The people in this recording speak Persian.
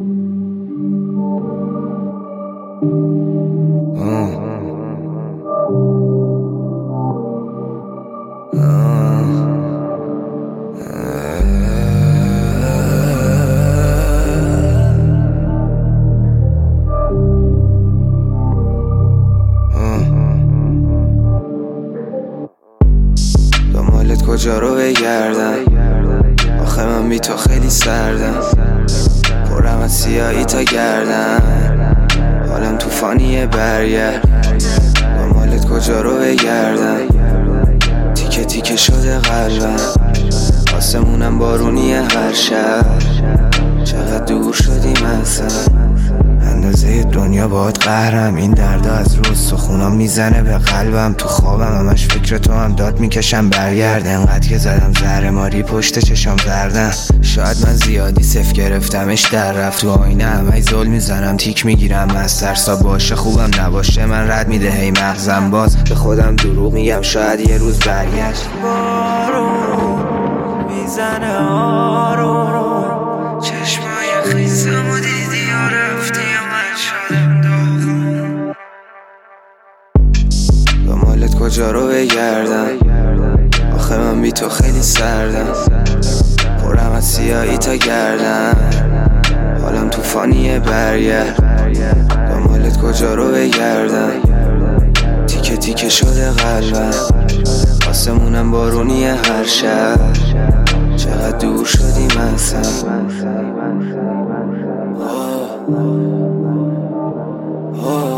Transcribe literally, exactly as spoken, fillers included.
دنبالت کجا رو بگردم، آخه من بی تو خیلی سردم، پرم از سیاهی تا گردم، حالم توفانیه برگرد. دنبالت کجا رو بگردم، تیکه تیکه شده قلبم، آسمونم بارونیه هر شب، چقدر دور شدیم اصلا، اندازه دنیا باهات قهرم، این دردا از روز سخونام میزنه به قلبم، تو خوابم همش فکر تو هم داد میکشم برگرد، انقدر که زدم زهر ماری پشت چشام زردم، شاید من زیادی صف گرفتمش در رفت، تو آینه همه زل میزنم تیک میگیرم از ترسا، باشه خوبم نباشه من رد میده هی مغزم، باز به خودم دروغ میگم شاید یه روز برگشت. بارون میزنه آروم، چشمای خیسم و دیدی و رفتی و من شدم داغون. دنبالت کجا رو بگردم، آخه من بی تو خیلی سردم، پرم از سیاهی تا گردم، حالم توفانیه برگرد. دنبالت کجا رو بگردم، تیکه تیکه شده قلبم، آسمونم بارونیه هر شب، چقدر دور شدیم اصلا.